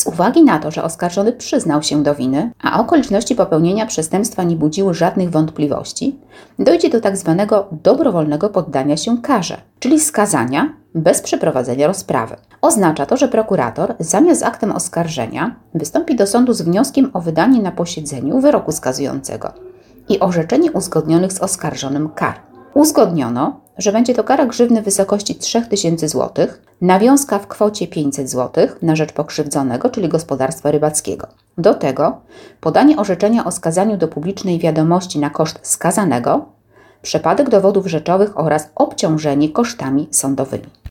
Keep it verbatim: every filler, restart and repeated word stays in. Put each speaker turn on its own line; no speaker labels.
Z uwagi na to, że oskarżony przyznał się do winy, a okoliczności popełnienia przestępstwa nie budziły żadnych wątpliwości, dojdzie do tzw. dobrowolnego poddania się karze, czyli skazania bez przeprowadzenia rozprawy. Oznacza to, że prokurator zamiast z aktem oskarżenia wystąpi do sądu z wnioskiem o wydanie na posiedzeniu wyroku skazującego i orzeczenie uzgodnionych z oskarżonym kar. Uzgodniono, że będzie to kara grzywny w wysokości trzy tysiące złotych, nawiązka w kwocie pięćset złotych na rzecz pokrzywdzonego, czyli gospodarstwa rybackiego. Do tego podanie orzeczenia o skazaniu do publicznej wiadomości na koszt skazanego, przepadek dowodów rzeczowych oraz obciążenie kosztami sądowymi.